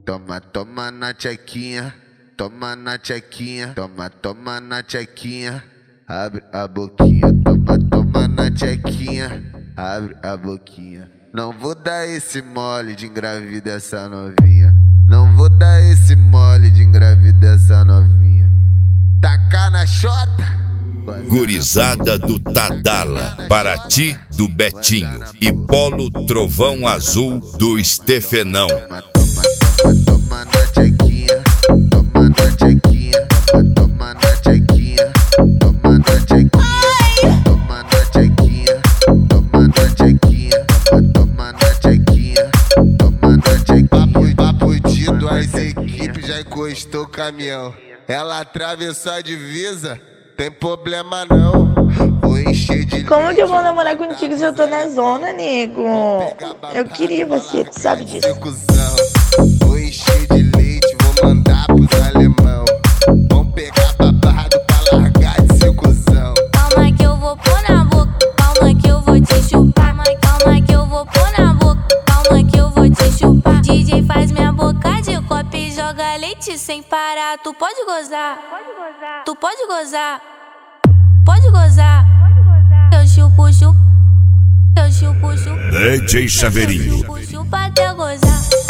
toma, toma na tchequinha, toma na tchequinha, toma, toma na tchequinha, abre a boquinha, toma, toma na tchequinha, abre a boquinha. Não vou dar esse mole de engravidar essa novinha, não vou dar esse mole de engravidar essa novinha. Tacar na chota. Gurizada do Tadala, Paraty do Betinho e Polo Trovão Azul do Estefenão. Toma, toma, toma, toma na tchequinha, toma na tchequinha, toma na tchequinha, toma na tchequinha, toma na tchequinha, toma na tchequinha, toma na tchequinha, toma na tchequinha. Papo tido, as equipes já encostou o caminhão. Ela atravessou a divisa, tem problema não. Vou encher de. Como que eu vou namorar contigo se eu tô na zona, nego? Eu queria você, tu sabe disso. Vou encher de leite, vou mandar pros alemão. Vão pegar babado pra largar de ser cuzão. Calma que eu vou pôr na boca, calma que eu vou te chupar. Calma que eu vou pôr na boca, calma que eu vou te chupar. DJ faz minha boca de copo e joga leite sem parar. Tu pode gozar, tu pode gozar, pode gozar. Eu chupo, chupo, eu chupo, chupo. DJ Chaveirinho. Chupo, chupa até gozar.